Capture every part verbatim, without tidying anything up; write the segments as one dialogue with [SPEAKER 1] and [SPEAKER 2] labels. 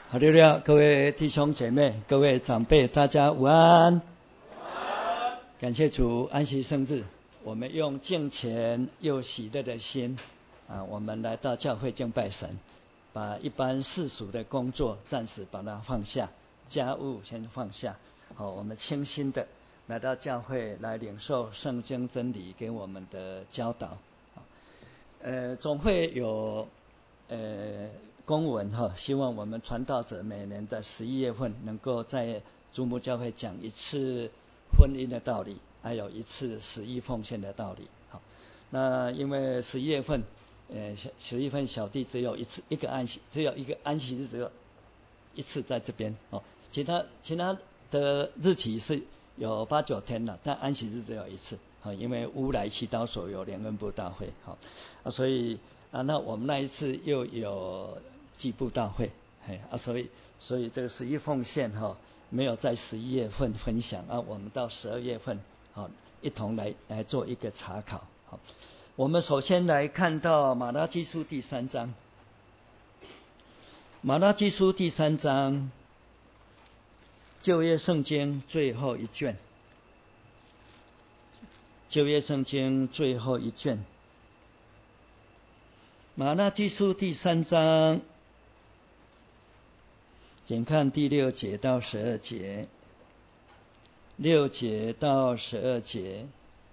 [SPEAKER 1] 哈利路亚！各位弟兄姐妹、各位长辈，大家午安。感谢主，安息圣日，我们用敬虔又喜乐的心啊，我们来到教会敬拜神，把一般世俗的工作暂时把它放下，家务先放下。好，我们清心的来到教会来领受圣经真理给我们的教导。呃，总会有呃公文哈，希望我们传道者每年的十一月份能够在竹牧教会讲一次婚姻的道理，还有一次十一奉献的道理。好，那因为十一月份，呃，十一月份小弟只有一次一个安息，只有一个安息日，只有一次在这边哦，其他其他的日期是有八九天了，但安息日只有一次啊，因为乌来祈祷所有联恩布道会，好啊，所以啊，那我们那一次又有祭布道会，嘿啊，所以所以这个十一奉献哈、哦，没有在十一月份分享啊，我们到十二月份啊，一同来来做一个查考。好，我们首先来看到马拉基书第三章，马拉基书第三章，旧约圣经最后一卷，旧约圣经最后一卷，马拉基书第三章，请看第六节到十二节，六节到十二节。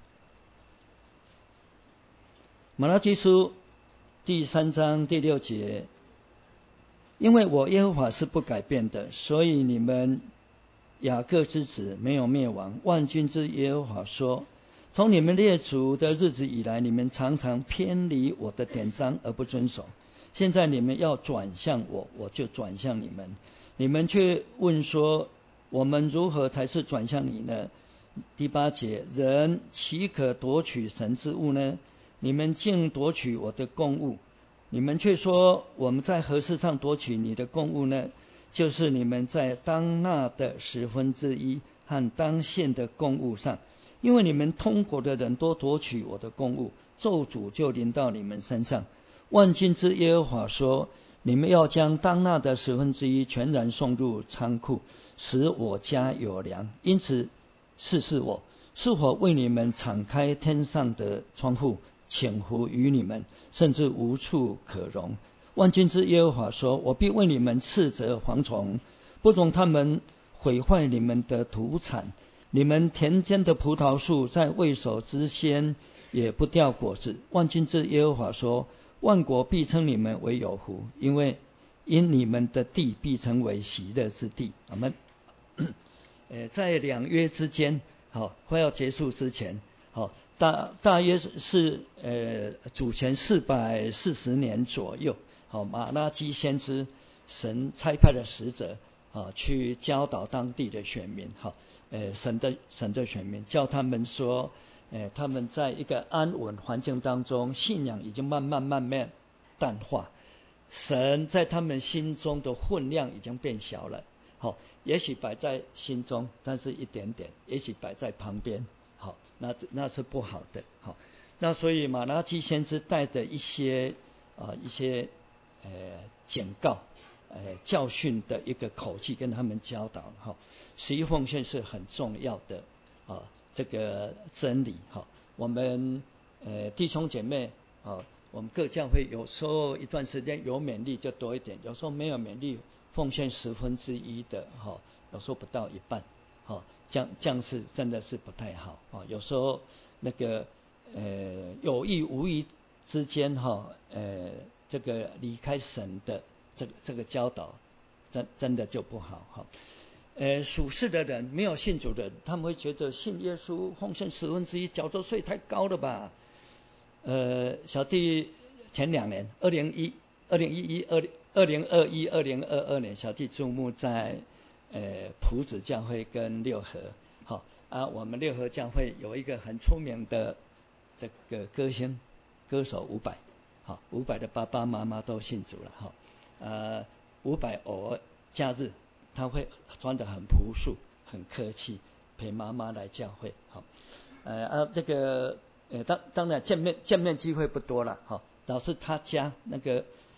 [SPEAKER 1] 马拉基书第三章第六节，因为我耶和华是不改变的，所以你们雅各之子没有灭亡。万军之耶和华说，从你们列祖的日子以来，你们常常偏离我的典章而不遵守，现在你们要转向我，我就转向你们。你们却问说，我们如何才是转向你呢？第八节，人岂可夺取神之物呢？你们竟夺取我的供物。你们却说，我们在何事上夺取你的供物呢？就是你们在当纳的十分之一和当献的供物上，因为你们通国的人都夺取我的供物，咒诅就临到你们身上。万军之耶和华说，你们要将当纳的十分之一全然送入仓库，使我家有粮。因此试试我是否为你们敞开天上的窗户，倾福于你们，甚至无处可容。万军之耶和华说，我必为你们斥责蝗虫，不容他们毁坏你们的土产。你们田间的葡萄树在未熟之先也不掉果子。万军之耶和华说，万国必称你们为有福，因为因你们的地必成为喜乐之地。我们呃，在两约之间，好，快要结束之前，好，大大约是呃主前四百四十年左右，好，马拉基先知神差派的使者啊，去教导当地的选民，好，呃，神的神的选民，叫他们说，呃，他们在一个安稳环境当中，信仰已经慢慢慢慢淡化，神在他们心中的分量已经变小了。好，也许摆在心中，但是一点点；也许摆在旁边，好，那那是不好的。好，那所以马拉基先知带着一些啊、呃、一些呃警告、呃教训的一个口气跟他们教导。哈，十一奉献是很重要的啊，这个真理。哈，我们呃弟兄姐妹啊，我们各教会有时候一段时间有勉励就多一点，有时候没有勉励。奉献十分之一的哈，有时候不到一半，哈，这样这样是真的是不太好啊。有时候那个呃有意无意之间哈，呃这个离开神的这个这个教导，真真的就不好哈。呃，属世的人没有信主的人，他们会觉得信耶稣奉献十分之一，缴的税太高了吧？呃，小弟前两年，二零一二零一一二零。二零二一、二零二二年，小弟注目在呃埔子教会跟六合，好啊，我们六合教会有一个很出名的这个歌星歌手伍佰，好，伍佰的爸爸妈妈都信主了，哈，呃，伍佰偶尔假日他会穿得很朴素、很客气，陪妈妈来教会，好，呃啊这个呃当当然见面见面机会不多了，哈，老是他家那个。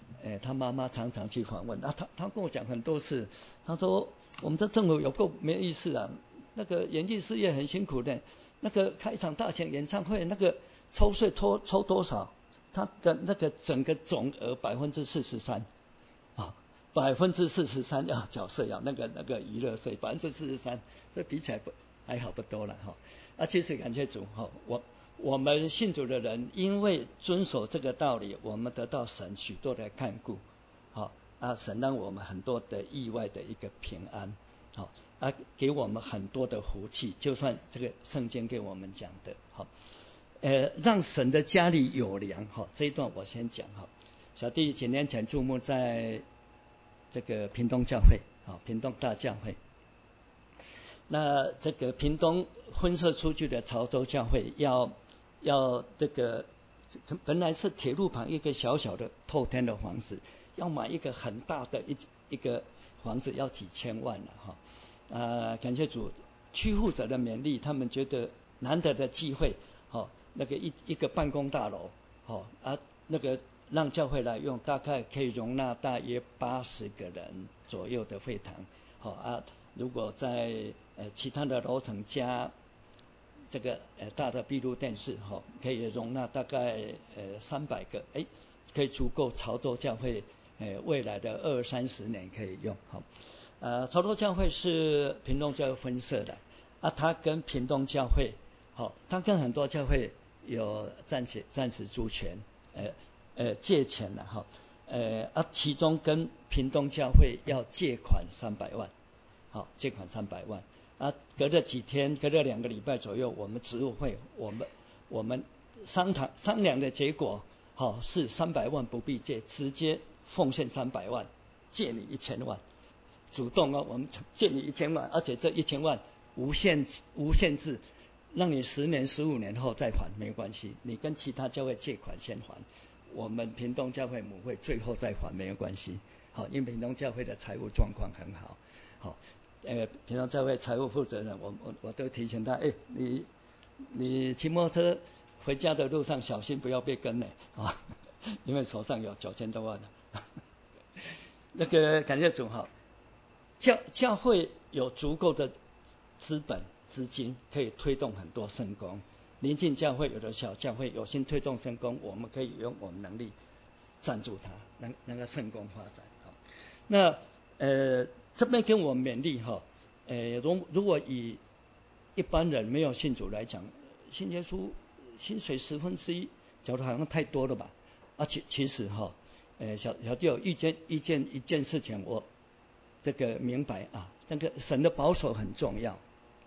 [SPEAKER 1] 诶、他妈妈常常去访问，啊，他他跟我讲很多次，他说我们的政府有够没意思啊，那个演艺事业很辛苦的，那个开一场大型演唱会，那个抽税抽抽多少？他的那个整个总额百分之四十三，啊，百分之四十三要缴税啊，那个那个娱乐税百分之四十三，所以比起来不还好不多了哈。啊，其实感谢主哈，我我们信主的人，因为遵守这个道理，我们得到神许多的看顾，好啊，神让我们很多的意外的一个平安，好啊，给我们很多的福气，就算这个圣经给我们讲的，好。呃，让神的家里有粮哈，这一段我先讲哈。小弟几年前注目在这个屏东教会，啊，屏东大教会。那这个屏东分社出去的潮州教会要要这个本来是铁路旁一个小小的透天的房子，要买一个很大的一一个房子要几千万了哈。啊，感谢主，区负责的勉励，他们觉得难得的机会，好。那个一一个办公大楼，哦啊，那个让教会来用，大概可以容纳大约八十个人左右的会堂，好、哦、啊，如果在呃其他的楼层加这个呃大的闭路电视，哈、哦，可以容纳大概呃三百个，哎，可以足够潮州教会呃未来的二三十年可以用，好、哦，呃，潮州教会是屏东教会分社的，啊，它跟屏东教会。好，他跟很多教会有暂时暂时租权，呃呃借钱了哈，呃啊，其中跟屏东教会要借款三百万，好，借款三百万，啊，隔了几天，隔了两个礼拜左右，我们职务会，我们我们商谈商量的结果，好是三百万不必借，直接奉献三百万，借你一千万，主动哦，我们借你一千万，而且这一千万无限无限制。让你十年、十五年后再还没关系，你跟其他教会借款先还，我们屏东教会母会最后再还没有关系。好，因为屏东教会的财务状况很好。好，呃，屏东教会财务负责人，我我我都提醒他，哎，你你骑摩托车回家的路上小心不要被跟呢，啊，因为手上有九千多万了。那个感谢主哈，教教会有足够的资本。资金可以推动很多圣工，邻近教会有的小教会有心推动圣工，我们可以用我们能力赞助他，让让他圣工发展。好，那呃这边跟我勉励哈，呃如如果以一般人没有信主来讲，信耶稣薪水十分之一，觉得好像太多了吧？啊其其实哈，呃小小弟有遇见遇见一件事情，我这个明白啊，这个神的保守很重要。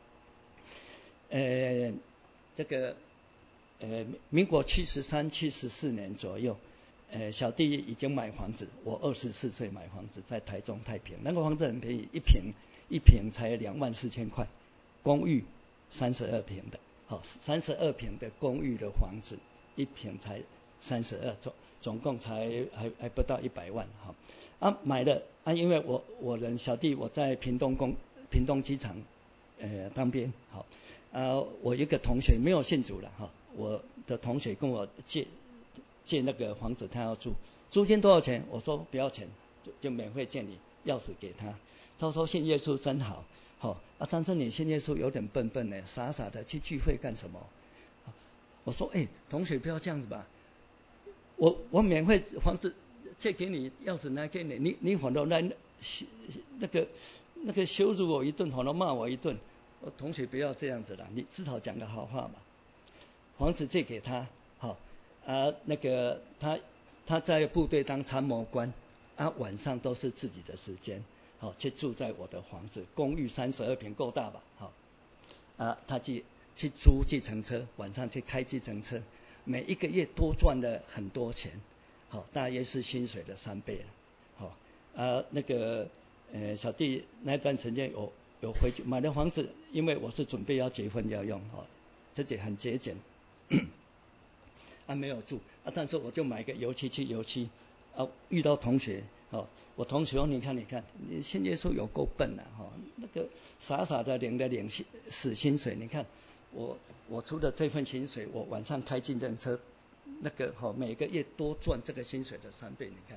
[SPEAKER 1] 呃，这个呃，民国七十三、七十四年左右，呃，小弟已经买房子。我二十四岁买房子，在台中太平，那个房子很便宜，一平一平才两万四千块，公寓三十二平的，好，三十二平的公寓的房子，一平才三十二，总总共才还还不到一百万，好啊，买了啊，因为我我人小弟我在屏东公屏东机场呃当兵，好。啊，我一个同学没有信主了哈，我的同学跟我借借那个房子，他要住，租金多少钱？我说不要钱，就就免费借你，钥匙给他。他说信耶稣真好，好啊，但是你信耶稣有点笨笨呢，傻傻的去聚会干什么？我说哎、欸，同学不要这样子吧，我我免费房子借给你，钥匙拿给你，你你反倒来那个那个羞辱我一顿，反倒骂我一顿。同学不要这样子啦，你至少讲个好话嘛。房子借给他，好啊，那个他他在部队当参谋官，啊晚上都是自己的时间，好去住在我的房子，公寓三十二平够大吧？好啊，他去去租计程车，晚上去开计程车，每一个月多赚了很多钱，好大约是薪水的三倍了，好啊那个呃小弟那段时间有。有回去买了房子，因为我是准备要结婚要用，哦，自己很节俭，啊没有住啊，但是我就买个油漆去油漆，啊遇到同学，哦，我同学说你看你看，你信耶稣有够笨啊，哈、哦，那个傻傻的领了领死薪水，你看我我除了这份薪水，我晚上开计程车，那个哈、哦、每个月多赚这个薪水的三倍，你看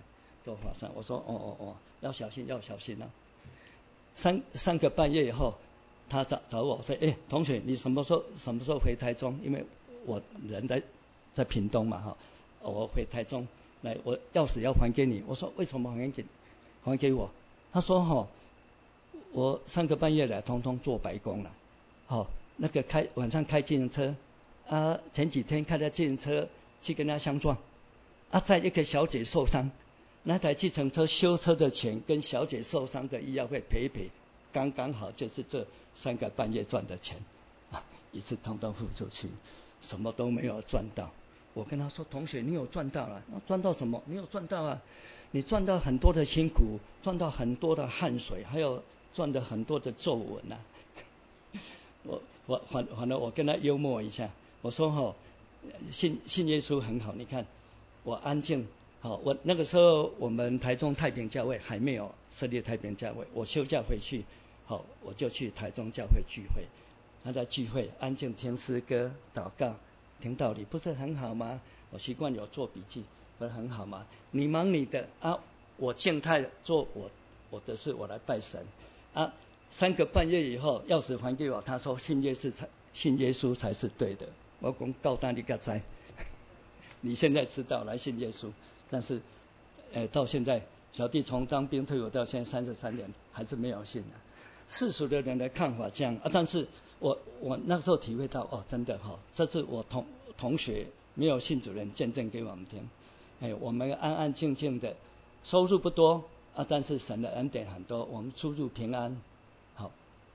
[SPEAKER 1] 都发生。我说哦哦哦，要小心要小心啊。三三个半月以后，他找找我说，哎，同学，你什么时候什么时候回台中？因为我人在在屏东嘛哈，我回台中来，我钥匙要还给你。我说为什么还给还给我？他说哈，我三个半月来通通做白工了，好，那个开晚上开自行车啊，前几天开的自行车去跟他相撞，啊，在一个小姐受伤。那台计程车修车的钱跟小姐受伤的医药费赔一赔，刚刚好就是这三个半月赚的钱，啊，一次通通付出去，什么都没有赚到。我跟他说，同学，你有赚到了，赚到什么？你有赚到啊？你赚到很多的辛苦，赚到很多的汗水，还有赚到很多的皱纹啊。我我反反正我跟他幽默一下，我说哈、哦，信信耶稣很好，你看我安静。好，我那个时候我们台中太平教会还没有设立太平教会，我休假回去，好，我就去台中教会聚会。他在聚会安静听诗歌、祷告、听道理，不是很好吗？我习惯有做笔记，不是很好吗？你忙你的啊，我静态做我我的事，我来拜神啊。三个半月以后，钥匙还给我，他说信耶稣才信耶稣才是对的。我讲告单你个灾。你现在知道来信耶稣，但是，呃，到现在小弟从当兵退伍到现在三十三年，还是没有信啊。世俗的人的看法这样啊，但是我我那时候体会到哦，真的哈、哦，这是我同同学没有信主人见证给我们听。哎，我们安安静静的，收入不多啊，但是神的恩典很多，我们出入平安。好，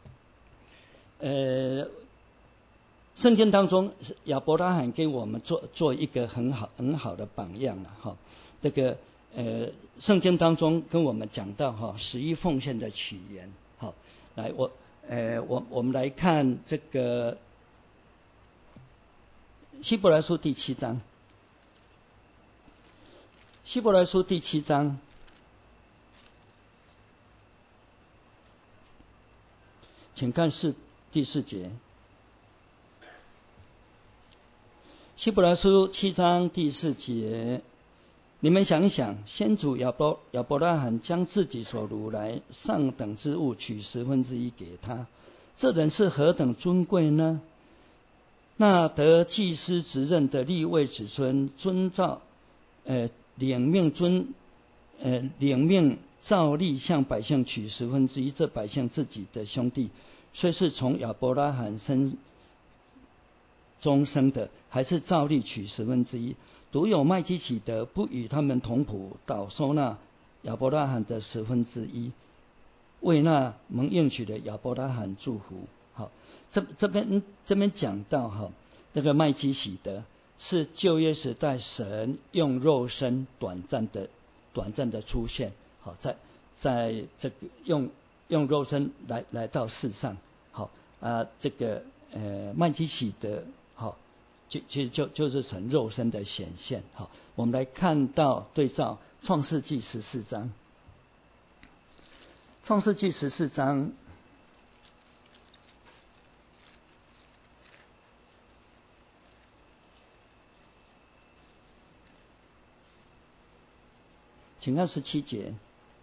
[SPEAKER 1] 呃。圣经当中，亚伯拉罕给我们做做一个很好很好的榜样了哈。这个呃，圣经当中跟我们讲到哈，十一奉献的起源。好，来我呃我我们来看这个希伯来书第七章。希伯来书第七章，请看是第四节。希伯来书七章第四节，你们想一想，先祖亚伯亚伯拉罕将自己所掳来上等之物取十分之一给他，这人是何等尊贵呢？那得祭司职任的利未子孙，遵照呃领命遵呃领命照例向百姓取十分之一，这百姓自己的兄弟，虽是从亚伯拉罕身中生的，还是照例取十分之一。独有麦基洗德不与他们同谱，倒收纳亚伯拉罕的十分之一，为那蒙应许的亚伯拉罕祝福。好，这这边这边讲到哈，那个麦基洗德是旧约时代神用肉身短暂的短暂的出现，好，在在这个用用肉身来来到世上，好啊，这个呃麦基洗德。好，就其实就就是成肉身的显现。好，我们来看到对照创世纪十四章。创世纪十四章，请看十七节。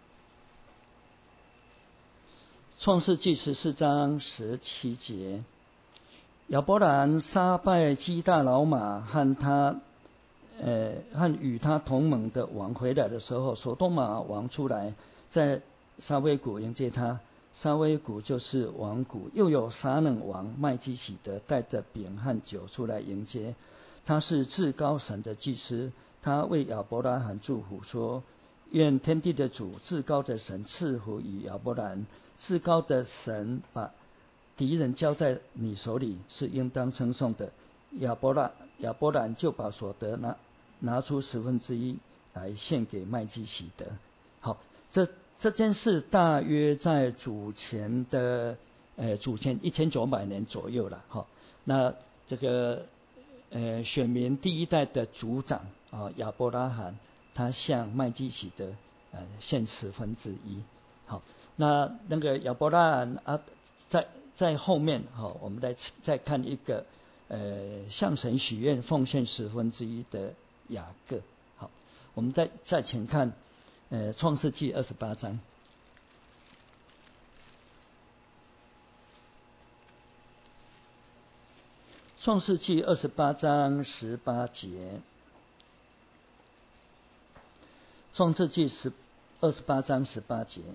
[SPEAKER 1] 创世纪十四章十七节。亚伯兰杀败基大老马和他呃和与他同盟的王回来的时候，所多玛王出来，在沙威谷迎接他。沙威谷就是王谷。又有撒冷王麦基洗德带着饼和酒出来迎接。他是至高神的祭司，他为亚伯拉罕祝福说：愿天地的主至高的神赐福于亚伯兰，至高的神把敌人交在你手里，是应当称颂的。亚伯拉亚伯兰就把所得拿拿出十分之一来献给麦基洗德。好，这这件事大约在主前的呃主前一千九百年左右了。好，那这个呃选民第一代的族长啊亚伯拉罕，他向麦基洗德呃献十分之一。好，那那个亚伯拉罕啊在在后面哈，我们来再看一个呃向神许愿奉献十分之一的雅各。好，我们再再请看呃，创世纪二十八章。创世纪二十八章十八节，创世纪十二十八章十八节，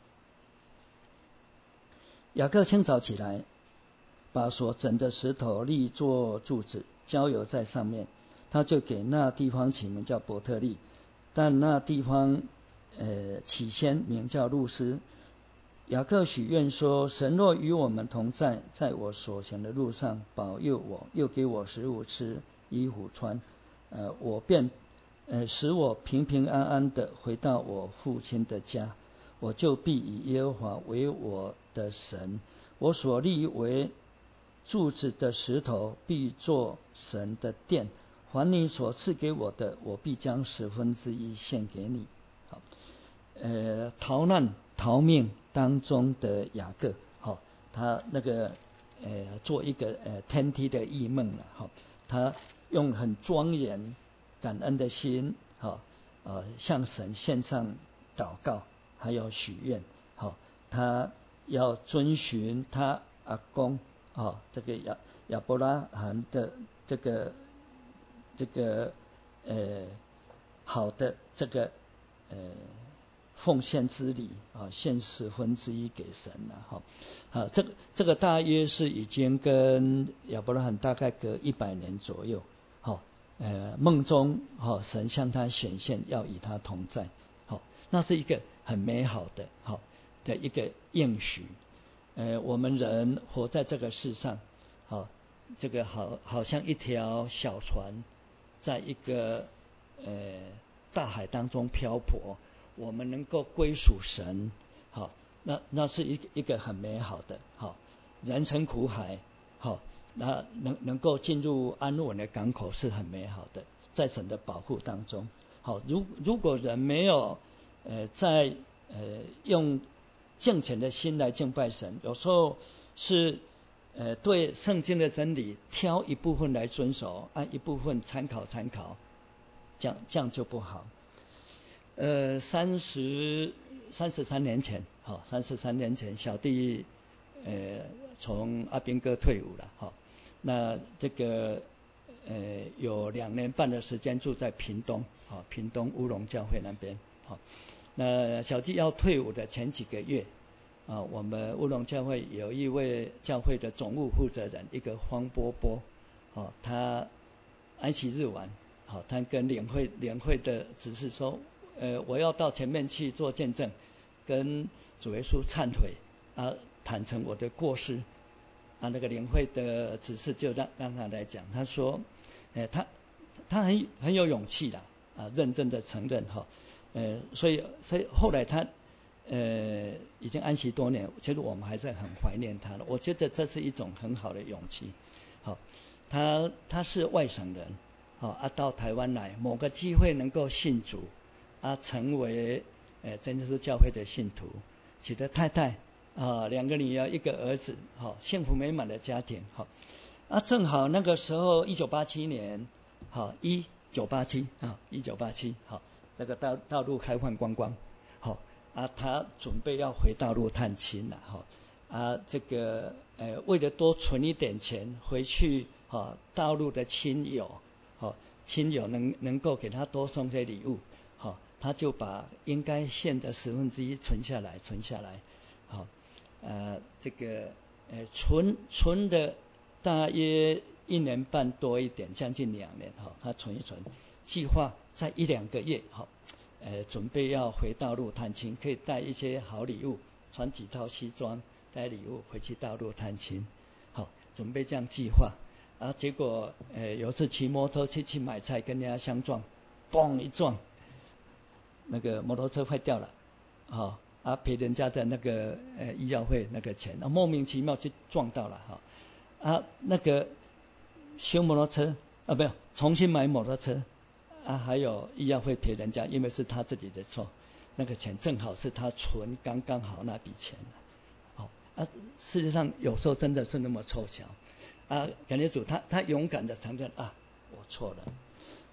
[SPEAKER 1] 雅各清早起来，把所整的石头立作柱子，浇油在上面，他就给那地方起名叫伯特利，但那地方呃起先名叫路斯。雅各许愿说：神若与我们同在，在我所行的路上保佑我，又给我食物吃，衣服穿，呃，我便呃使我平平安安的回到我父亲的家，我就必以耶和华为我的神，我所立为柱子的石头必作神的殿，凡你所赐给我的，我必将十分之一献给你。好，呃，逃难逃命当中的雅各，好、哦，他那个呃做一个呃天梯的异梦了，好、哦，他用很庄严感恩的心，好、哦，呃向神献上祷告，还有许愿，好、哦，他要遵循他阿公，哦，这个亚亚伯拉罕的这个这个呃好的这个呃。奉献之礼啊，献十分之一给神了哈。啊，这个这个大约是已经跟亚伯拉罕大概隔一百年左右。好，呃，梦中哈神向他显现，要与他同在。好，那是一个很美好的好的一个应许。呃，我们人活在这个世上，好，这个好好像一条小船，在一个呃大海当中漂泊。我们能够归属神，好，那那是一个一个很美好的，好，人生苦海，好，那能能够进入安稳的港口是很美好的，在神的保护当中，好，如如果人没有呃在呃用敬虔的心来敬拜神，有时候是呃对圣经的真理挑一部分来遵守，按一部分参考参考，这样这样就不好。呃，三十三十三年前，好、哦，三十三年前，小弟呃从阿兵哥退伍了，好、哦，那这个呃有两年半的时间住在屏东，好、哦，屏东乌龙教会那边，好、哦，那小弟要退伍的前几个月，啊、哦，我们乌龙教会有一位教会的总务负责人，一个黄波波，哦，他安息日晚，好、哦，他跟联会联会的指示说。呃，我要到前面去做见证，跟主耶稣忏悔啊，坦诚我的过失啊。那个领会的指示就让让他来讲，他说，呃，他他很很有勇气的啊，认真的承认哈，呃，所以所以后来他呃已经安息多年，其实我们还是很怀念他的。我觉得这是一种很好的勇气。好，他他是外省人，好啊，到台湾来，某个机会能够信主。啊，成为呃真耶稣教会的信徒，娶的太太啊，两个女儿一个儿子，好、哦、幸福美满的家庭，好、哦、啊，正好那个时候一九八七年，好一九八七啊一九八七好，那个大大陆开放观光，好、哦、啊，他准备要回大陆探亲了，哈、哦、啊，这个呃为了多存一点钱回去，哈、哦、大陆的亲友，好、哦、亲友能能够给他多送些礼物。好，他就把应该献的十分之一存下来，存下来。好，呃，这个呃存存的大约一年半多一点，将近两年。哈，他存一存，计划在一两个月，好，呃，准备要回大陆探亲，可以带一些好礼物，穿几套西装，带礼物回去大陆探亲。好，准备这样计划。啊，结果呃有次骑摩托车去买菜，跟人家相撞，嘣一撞。那个摩托车坏掉了，啊、哦、啊赔人家的那个呃医药费那个钱，啊莫名其妙就撞到了哈、哦、啊那个修摩托车啊不要重新买摩托车啊还有医药费赔人家，因为是他自己的错，那个钱正好是他存刚刚好那笔钱，好、哦、啊事实上有时候真的是那么凑巧啊，感觉主他他勇敢的承认啊我错了。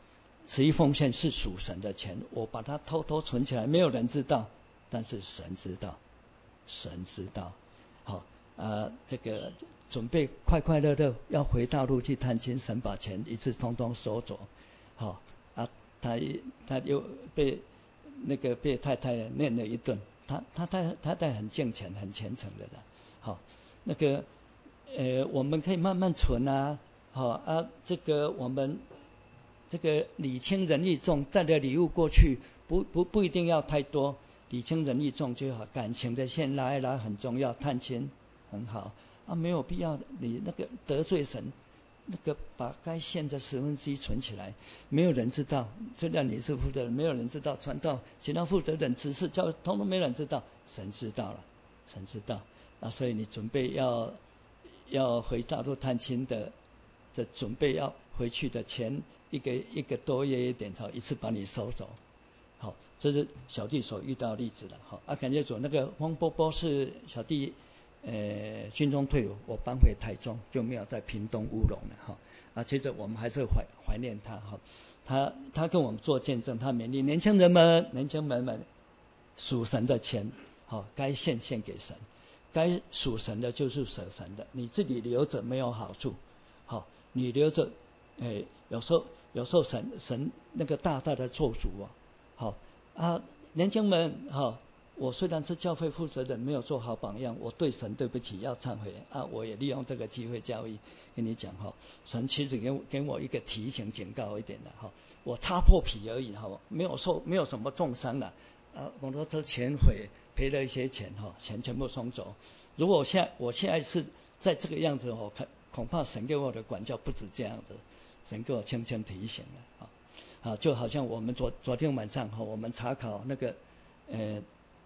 [SPEAKER 1] 十一奉献是属神的钱，我把它偷偷存起来，没有人知道，但是神知道，神知道。好啊，这个准备快快乐乐要回大陆去探亲，神把钱一次通通收走。好啊，他他又被那个被太太念了一顿，他他太太太很敬虔很虔诚的啦。好，那个呃我们可以慢慢存啊，好啊，这个我们这个礼轻人意重，带的礼物过去，不不不一定要太多，礼轻人意重就好，感情的线拉一拉很重要，探亲很好啊，没有必要你那个得罪神。那个把该献的十分之一存起来，没有人知道，这样你是负责人，没有人知道，传道其他负责人只是叫通通没人知道，神知道了，神知道啊，所以你准备要要回大陆探亲的，的准备要回去的前一个一个多月一点，好一次把你收走。好，这是小弟所遇到的例子了。好啊，感谢主，那个黄波波是小弟。呃，军中退伍，我搬回台中，就没有在屏东乌龙了哈。啊，接着我们还是怀怀念他哈。他他跟我们做见证，他勉励年轻人们，年轻人们属神的钱，好，该献献给神，该属神的就是属神的，你自己留着没有好处，好，你留着，哎，有时候有时候神神那个大大的做主啊，好啊，年轻人哈。我虽然是教会负责人，没有做好榜样，我对神对不起，要忏悔啊！我也利用这个机会教育跟你讲哈，神其实给我给我一个提醒警告一点的哈，我擦破皮而已哈，没有受没有什么重伤了啊，摩托车全毁，赔了一些钱哈，钱全部送走。如果我下我下一次再这个样子哦，恐怕神给我的管教不止这样子，神给我轻轻提醒了啊啊，就好像我们昨昨天晚上哈，我们查考那个呃。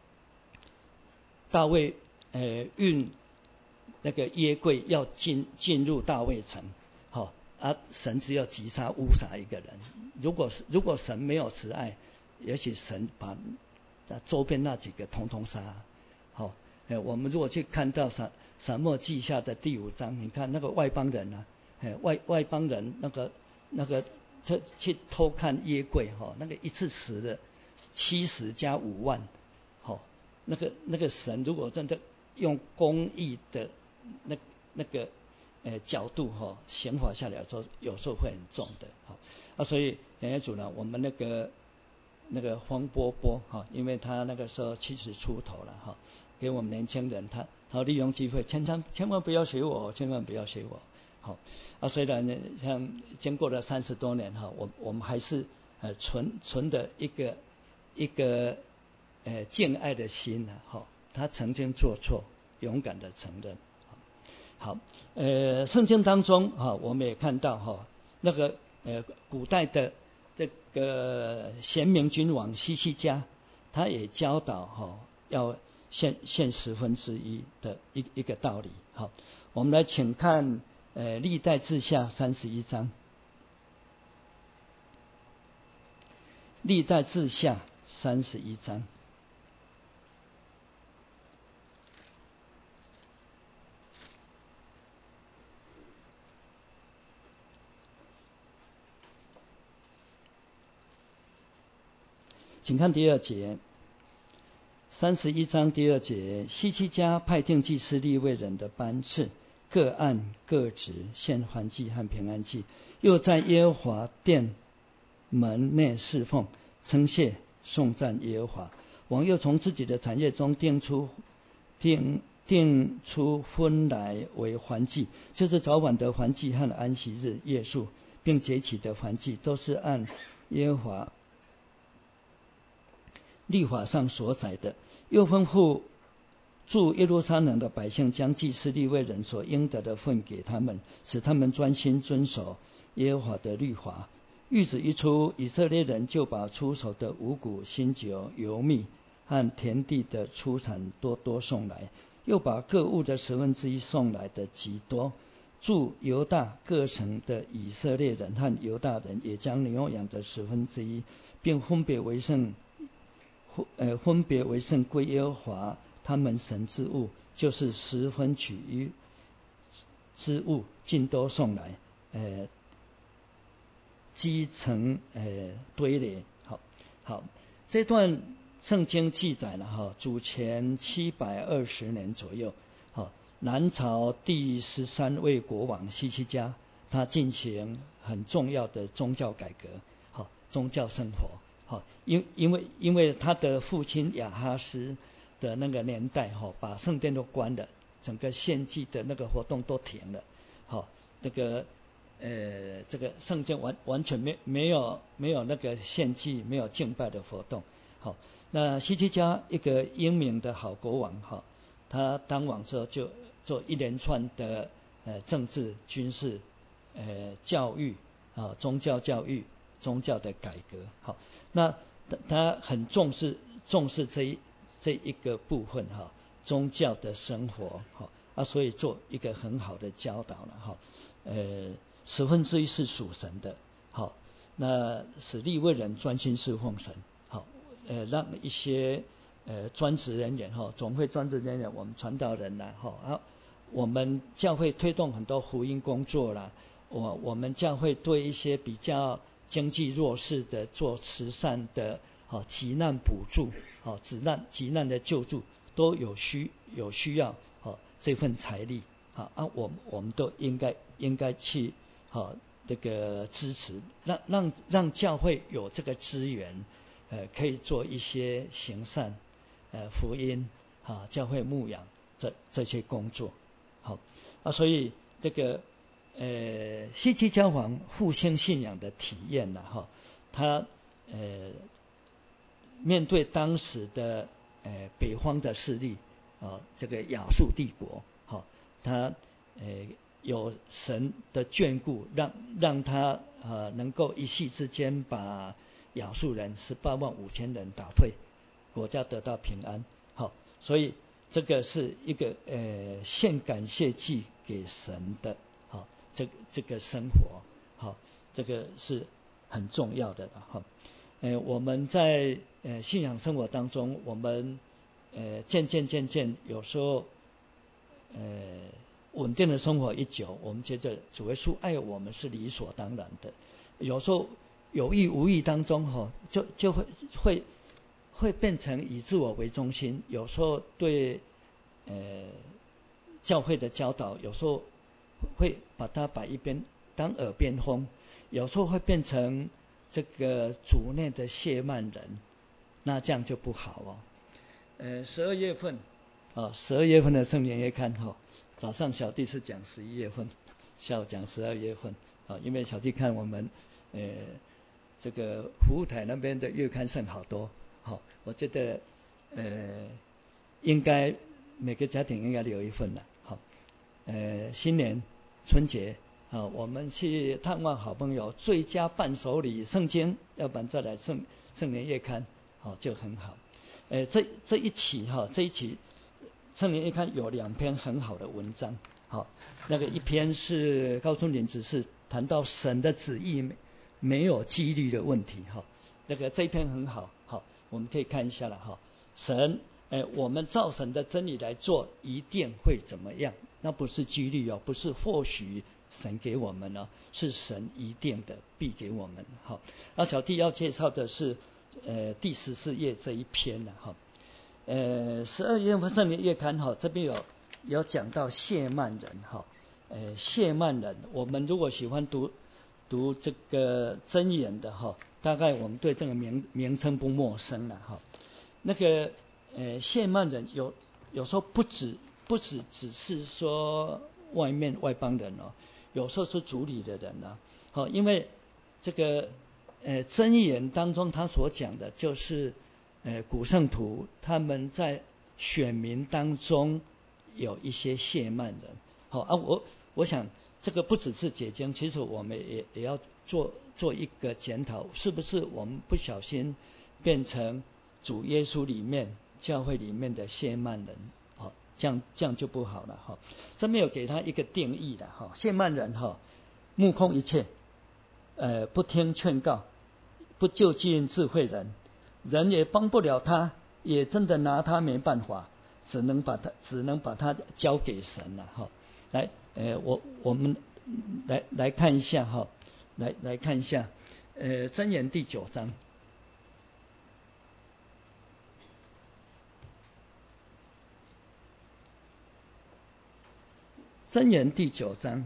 [SPEAKER 1] 大卫呃运那个约柜要进进入大卫城，好、哦、啊，神只有击杀乌撒一个人。如果是如果神没有慈爱，也许神把周边那几个统统杀。好、哦，呃，我们如果去看到撒撒母耳记下的第五章，你看那个外邦人啊，呃、外外邦人那个那个去去偷看约柜哈、哦，那个一次死了七十加五万，好、哦。那个那个神如果真的用公义的那那个呃角度哈、哦、刑罚下来的时候，有时候会很重的哈、哦、啊，所以感谢主呢，我们那个那个黄波波哈、哦，因为他那个时候七十出头了哈、哦，给我们年轻人他他利用机会，千万千万不要学我，千万不要学我。好、哦、啊，虽然呢像经过了三十多年哈、哦，我我们还是呃存存的一个一个。呃，敬爱的心啊，哈、哦，他曾经做错，勇敢的承认。好，呃，圣经当中哈、哦，我们也看到哈、哦，那个呃，古代的这个贤明君王西西家，他也教导哈、哦，要献献十分之一的一一个道理。好，我们来请看呃，历代志下三十一章，历代志下三十一章。请看第二节，三十一章第二节，希西家派定祭司利未人的班次，各按各职献燔祭和平安祭，又在耶和华殿门内侍奉，称谢颂赞耶和华。王又从自己的产业中定出定定出分来为燔祭，就是早晚的燔祭和安息日、月数，并节期的燔祭，都是按耶和华律法上所载的。又吩咐住耶路撒冷的百姓将祭司利未人所应得的分给他们，使他们专心遵守耶和华的律法。谕旨一出，以色列人就把出手的五谷、新酒、油蜜和田地的出产多多送来，又把各物的十分之一送来的极多。住犹大各城的以色列人和犹大人也将牛羊的十分之一，并分别为圣，呃，分别为圣归耶和华他们神之物，就是十分取一之物，尽都送来。呃， 积成呃堆垒。好，好，这段圣经记载了哈，主前七百二十年左右，好，南朝第十三位国王希西家，他进行很重要的宗教改革，好，宗教生活，好，因因为因为他的父亲亚哈斯的那个年代哈，把圣殿都关了，整个献祭的那个活动都停了，好，那个呃这个圣殿完完全没没有没有那个献祭，没有敬拜的活动，好，那希西家一个英明的好国王哈，他当王之后就做一连串的呃政治、军事、呃教育啊宗教教育、宗教的改革，好，那他很重视重视这一这一个部分哈，宗教的生活哈啊，所以做一个很好的教导了哈，呃十分之一是属神的，好，那使利未人专心侍奉神，好，呃让一些呃专职人员哈，总会专职人员，我们传道人啦哈啊，我们教会推动很多福音工作啦，我我们教会对一些比较经济弱势的做慈善的，好急难补助，好急难急难的救助都有需有需要，好这份财力，好啊我我们都应该应该去好这个支持，让让让教会有这个资源，呃可以做一些行善，呃福音啊教会牧养这这些工作，好啊所以这个。呃，希西家王复兴信仰的体验呢，哈，他呃面对当时的呃北方的势力啊，这个亚述帝国，哈，他呃有神的眷顾，让让他呃能够一夕之间把亚述人十八万五千人打退，国家得到平安，好，所以这个是一个呃献感谢祭给神的。这这个生活，好，这个是很重要的哈。呃，我们在呃信仰生活当中，我们呃渐渐渐渐，有时候呃稳定的生活一久，我们觉得主耶稣爱我们是理所当然的。有时候有意无意当中哈，就就会会会变成以自我为中心。有时候对呃教会的教导，有时候。会把它摆一边当耳边风，有时候会变成这个主内的谢曼人，那这样就不好哦。呃，十二月份啊，十二月份的圣年月刊哈，早上小弟是讲十一月份，下午讲十二月份啊，因为小弟看我们呃这个服务台那边的月刊剩好多，好，我觉得呃应该每个家庭应该留一份了，好，呃新年。春节啊，我们去探望好朋友，最佳伴手礼圣经，要不然再来圣圣年月刊，好就很好。呃，这这一期哈，这一期圣年月刊有两篇很好的文章，好，那个一篇是告诉你只是谈到神的旨意没有纪律的问题哈，那个这一篇很好，好，我们可以看一下了哈，神。呃，我们照神的真理来做，一定会怎么样？那不是几率哦，不是或许神给我们呢，是神一定的必给我们。好，那小弟要介绍的是呃第十四页这一篇了哈。呃，十二月份圣灵月刊哈，这边有有讲到谢曼人哈，呃谢曼人，我们如果喜欢读读这个箴言的哈，大概我们对这个名名称不陌生了哈。那个呃谢曼人有有时候不止不止只是说外面外邦人哦，有时候是主里的人啊，好，因为这个呃箴言当中他所讲的就是呃古圣徒他们在选民当中有一些谢曼人，好啊，我我想这个不只是解经，其实我们也也要做做一个检讨，是不是我们不小心变成主耶稣里面教会里面的谢曼人，好，这样这样就不好了哈。这没有给他一个定义的哈，谢曼人哈，目空一切，呃，不听劝告，不就近智慧人，人也帮不了他，也真的拿他没办法，只能把他只能把他交给神了哈。来，呃，我我们来来看一下哈，来来看一下， 呃箴言第九章。箴言第九章，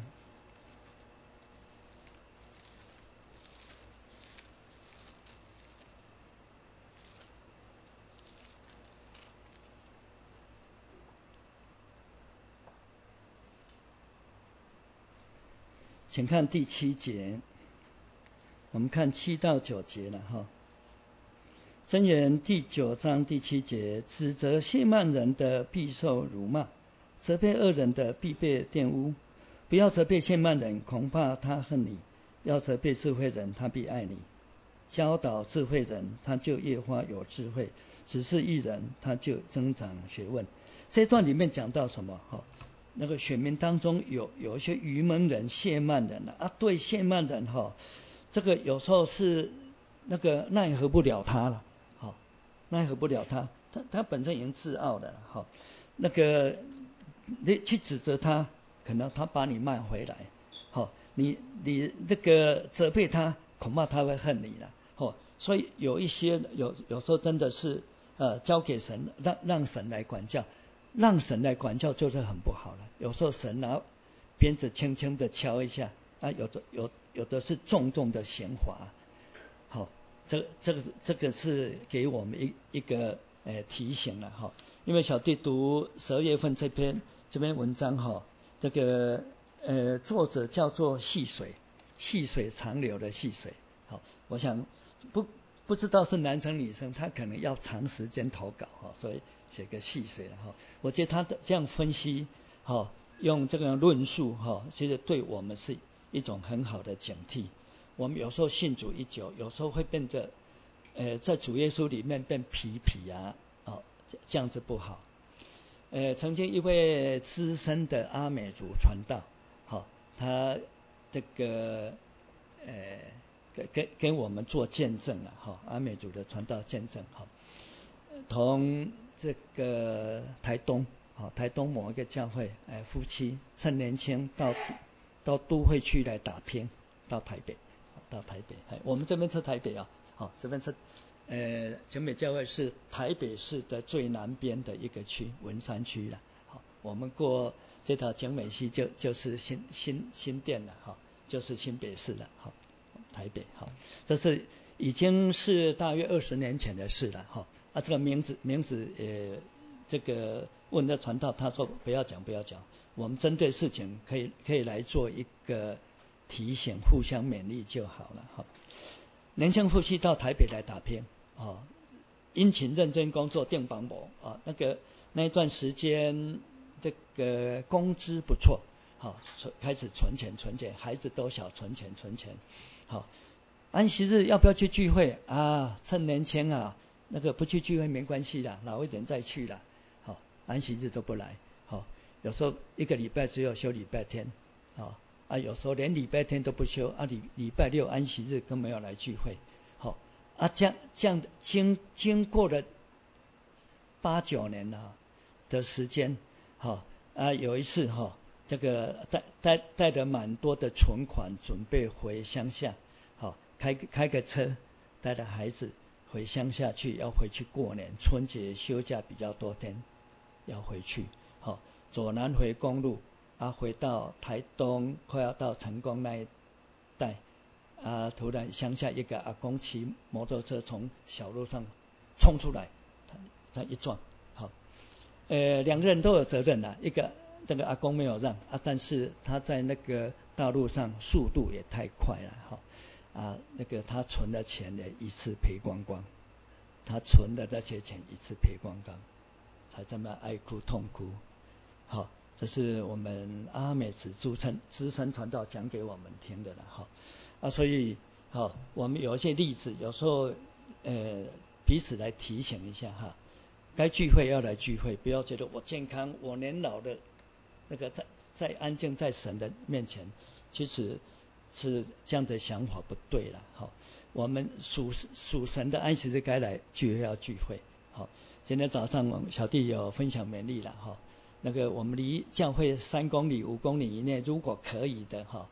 [SPEAKER 1] 请看第七节，我们看七到九节了哈。箴言第九章第七节，指责亵慢人的必受辱骂，责备恶人的必被玷污。不要责备亵慢人，恐怕他恨你；要责备智慧人，他必爱你。教导智慧人，他就越发有智慧；只是义人，他就增长学问。这段里面讲到什么？哈，那个选民当中有有一些愚蒙人、亵慢人啊，对亵慢人哈，这个有时候是那个奈何不了他了，好，奈何不了他，他他本身已经自傲了，好，那个你去指责他，可能他把你骂回来，好，你你那个责备他，恐怕他会恨你了，好，所以有一些有有时候真的是呃交给神，让让神来管教，让神来管教就是很不好了。有时候神拿鞭子轻轻的敲一下，啊，有的有有的是重重的刑罚，好，这这个这个是给我们一一个呃提醒了哈，因为小弟读十二月份这篇这篇文章哈。这个呃，作者叫做细水，细水长流的细水。好，我想不不知道是男生女生，他可能要长时间投稿哈，所以写个细水了哈。我觉得他的这样分析哈，用这个论述哈，其实对我们是一种很好的警惕。我们有时候信主已久，有时候会变得呃，在主耶稣里面变皮皮啊，哦，这样子不好。呃，曾经一位资深的阿美族传道，好、哦，他这个呃跟跟跟我们做见证了哈、哦，阿美族的传道见证哈，从、哦、这个台东，好、哦，台东某一个教会，哎，夫妻趁年轻到到都会区来打拼，到台北，到台北，哎，我们这边是台北啊，好、哦，这边是。呃，景美教会是台北市的最南边的一个区，文山区了。好，我们过这条景美溪就就是新新新店了，哈，就是新北市了，好，台北，好，这是已经是大约二十年前的事了，哈。啊，这个名字名字呃，这个问的传道，他说不要讲不要讲，我们针对事情可以可以来做一个提醒，互相勉励就好了，哈。年轻夫妻到台北来打拼。哦，殷勤认真工作，定帮补啊，那个那一段时间，这个工资不错，好、哦，存开始存钱存钱，孩子都小，存钱存钱，好、哦，安息日要不要去聚会啊？趁年轻啊，那个不去聚会没关系啦，老一点再去啦，好、哦，安息日都不来，好、哦，有时候一个礼拜只有休礼拜天，啊、哦、啊，有时候连礼拜天都不休，啊礼礼拜六安息日更没有来聚会，好、哦。啊，这样这样经经过了八九年了的时间，哈啊，有一次哈，这个带带带着蛮多的存款，准备回乡下，好开开个车，带着孩子回乡下去，要回去过年，春节休假比较多天，要回去，好走南回公路啊，回到台东，快要到成功那一带。啊！突然乡下一个阿公骑摩托车从小路上冲出来，他他一撞，好，呃，两个人都有责任啦。一个这个阿公没有让啊，但是他在那个道路上速度也太快了，哈啊，那个他存的钱也一次赔光光，他存的那些钱一次赔光光，才这么爱哭痛哭，好，这是我们阿美子资深资深传道讲给我们听的了，哈。啊，所以好、哦，我们有一些例子，有时候呃彼此来提醒一下哈，该聚会要来聚会，不要觉得我健康，我年老的，那个在在安静在神的面前，其实是这样的想法不对了，好、哦，我们属属神的安息日该来聚会要聚会，好、哦，今天早上小弟有分享勉励了哈、哦，那个我们离教会三公里五公里以内，如果可以的哈。哦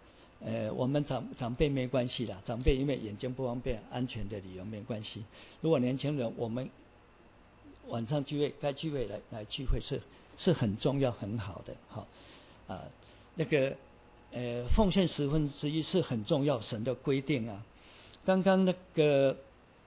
[SPEAKER 1] 呃，我们长长辈没关系啦，长辈因为眼睛不方便，安全的理由没关系。如果年轻人，我们晚上聚会，该聚会来来聚会是是很重要、很好的，好啊。那个呃，奉献十分之一是很重要，神的规定啊。刚刚那个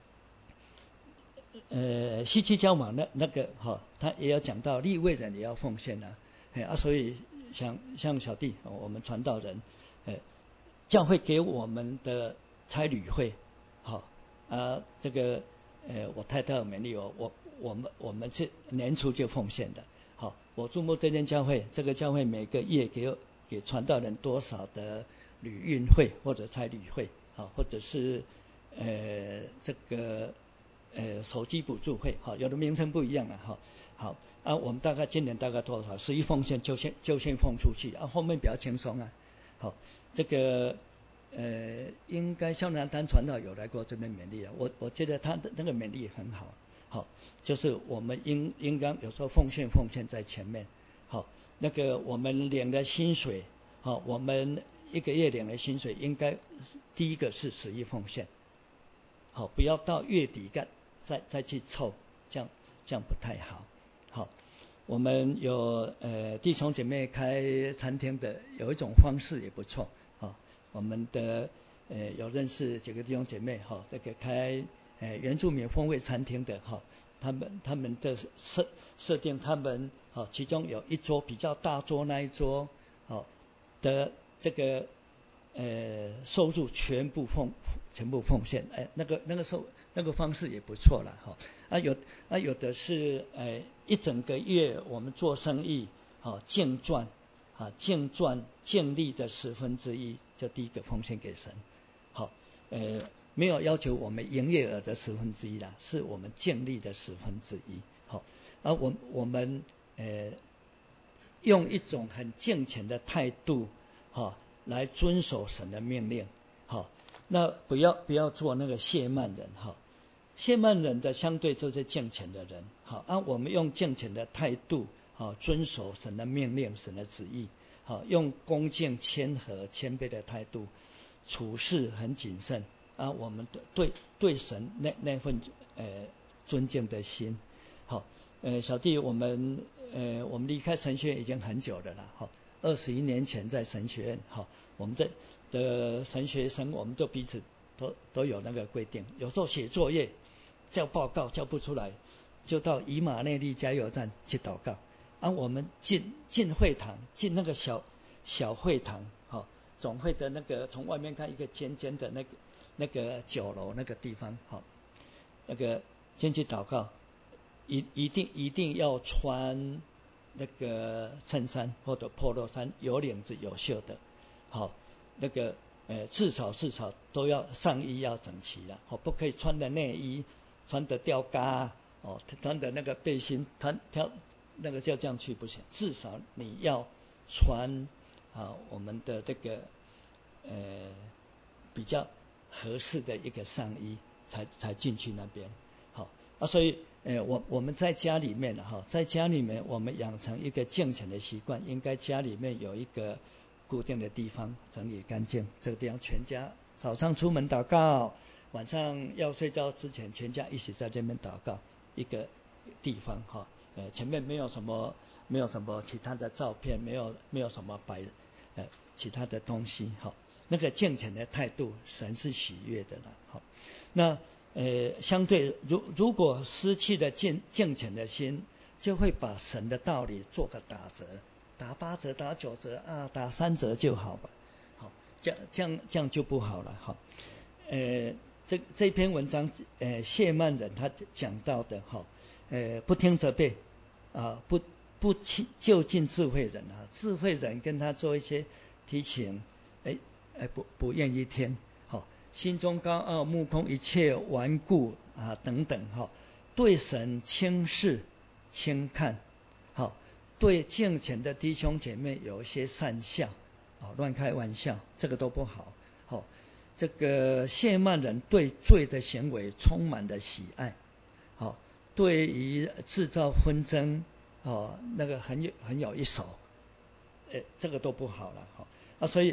[SPEAKER 1] 呃，希西家王那那个哈、哦，他也要讲到利未人也要奉献啊，哎啊，所以像像小弟、哦、我们传道人，呃，教会给我们的差旅费，好、哦、啊，这个呃，我太太很勉励我，我我们我们是年初就奉献的，好、哦，我注目这间教会，这个教会每个月给给传道人多少的旅运费或者差旅费，好、哦，或者是呃这个。呃，手机补助会，好，有的名称不一样啊，哈，好啊，我们大概今年大概多少？十一奉献就先就先奉出去，啊，后面比较轻松啊，好，这个呃，应该肖南丹传道有来过这边勉励啊，我我觉得他的那个勉励很好，好，就是我们应应当有时候奉献奉献在前面，好，那个我们领的薪水，好，我们一个月领的薪水应该第一个是十一奉献，好，不要到月底干。再再去凑，这样这样不太好。好，我们有呃弟兄姐妹开餐厅的，有一种方式也不错。好，我们的呃有认识几个弟兄姐妹，哈，这个开呃原住民风味餐厅的，哈，他们他们的设设定，他们好，其中有一桌比较大桌那一桌，好的这个。呃，收入全部奉全部奉献，哎，那个那个收那个方式也不错了哈。啊有啊有的是呃一整个月我们做生意，好净赚啊净赚净利的十分之一，就第一个奉献给神。好，呃没有要求我们营业额的十分之一啦，是我们净利的十分之一。好，而我我们呃用一种很敬虔的态度，哈。来遵守神的命令，好，那不要不要做那个亵慢人，哈，亵慢人的相对就是敬虔的人，好，啊，我们用敬虔的态度，好，遵守神的命令、神的旨意，好，用恭敬、谦和、谦卑的态度，处事很谨慎，啊，我们对对神那那份呃尊敬的心，好，呃，小弟我们呃我们离开神学院已经很久了啦，好。二十一年前在神学院，哈，我们这的神学生，我们都彼此都都有那个规定。有时候写作业交报告交不出来，就到以马内利加油站去祷告。啊，我们进进会堂，进那个小小会堂，哈，总会的那个从外面看一个尖尖的那个那个酒楼那个地方，哈，那个进去祷告，一一定一定要穿。那个衬衫或者 polo 衫有领子有袖的，好，那个呃至少至少都要上衣要整齐了，哦，不可以穿的内衣穿的吊嘎哦，穿的那个背心穿跳那个就这样去不行，至少你要穿啊我们的这个呃比较合适的一个上衣才才进去那边，好啊，所以。呃，我我们在家里面哈，在家里面我们养成一个敬虔的习惯，应该家里面有一个固定的地方整理干净，这个地方全家早上出门祷告，晚上要睡觉之前全家一起在这边祷告，一个地方哈，呃，前面没有什么没有什么其他的照片，没有没有什么摆呃其他的东西哈，那个敬虔的态度，神是喜悦的了，好，那。呃，相对如如果失去了敬敬虔的心，就会把神的道理做个打折，打八折、打九折啊，打三折就好吧，好，这样这样这样就不好了哈。呃，这这篇文章呃谢曼人他讲到的哈，呃不听责备啊，不不就近智慧人啊，智慧人跟他做一些提醒，哎哎不不愿意听。心中高傲，目空一切顽固啊，等等哈，对神轻视轻看，好，对敬虔的弟兄姐妹有一些善笑，啊，乱开玩笑，这个都不好。好，这个谢曼人对罪的行为充满了喜爱，好，对于制造纷争，哦，那个很有很有一手，呃，这个都不好了哈啊，所以。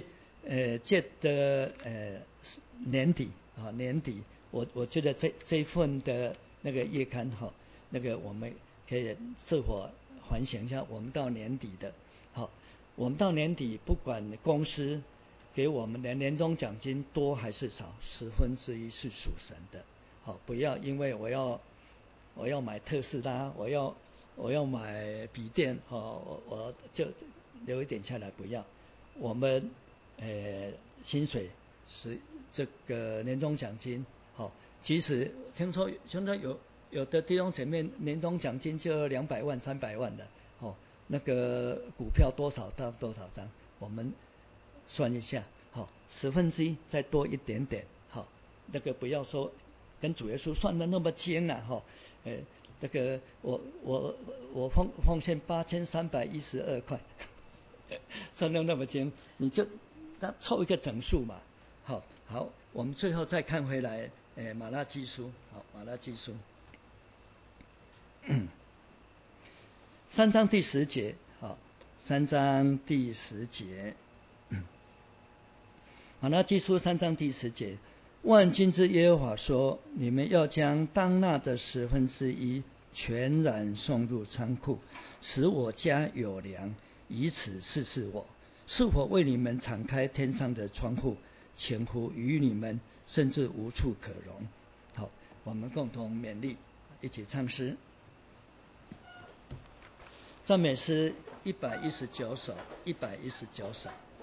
[SPEAKER 1] 呃，借的呃年底啊年底，我我觉得这这一份的那个月刊哈，那个我们可以自我反省一下，我们到年底的，好，我们到年底不管公司给我们的年终奖金多还是少，十分之一是属神的，好，不要因为我要我要买特斯拉，我要我要买笔电，哦，我我就留一点下来，不要。我们呃薪水是这个年终奖金，好，即使听说现在有有的弟兄姐妹年终奖金就两百万、三百万的，哦，那个股票多少到多少张，我们算一下，好，十分之一再多一点点，好，那个不要说跟主耶稣算的那么精啊，哈，呃，这个我我我奉奉献八千三百一十二块。算得那么精，你就他凑一个整数嘛。好，好，我们最后再看回来，呃，马拉基书，好，马拉基书，三章第十节，好，三章第十节，马拉基书三章第十节，万军之耶和华说：你们要将当纳的十分之一全然送入仓库，使我家有粮，以此试试我是否为你们敞开天上的窗户，潜伏于你们，甚至无处可容。好，我们共同勉励，一起唱诗。赞美诗一百一十九首，一百一十九首。